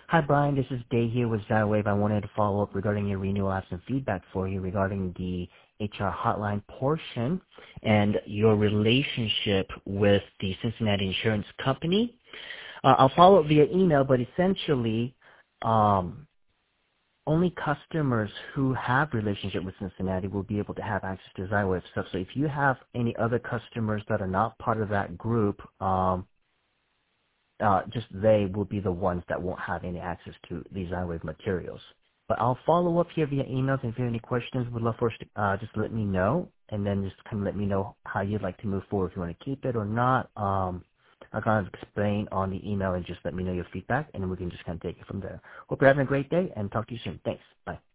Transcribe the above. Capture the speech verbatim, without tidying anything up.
Hi, Brian. This is Day here with Zywave. I wanted to follow up regarding your renewal. I have some feedback for you regarding the H R hotline portion and your relationship with the Cincinnati Insurance Company. Uh, I'll follow up via email, but essentially, um, only customers who have relationship with Cincinnati will be able to have access to Zywave stuff. So if you have any other customers that are not part of that group, um, uh, just they will be the ones that won't have any access to these iWave materials. But I'll follow up here via emails. If you have any questions, would love for us to uh, just let me know, and then just kind of let me know how you'd like to move forward, if you want to keep it or not. Um, I'll kind of explain on the email and just let me know your feedback, and then we can just kind of take it from there. Hope you're having a great day, and talk to you soon. Thanks. Bye.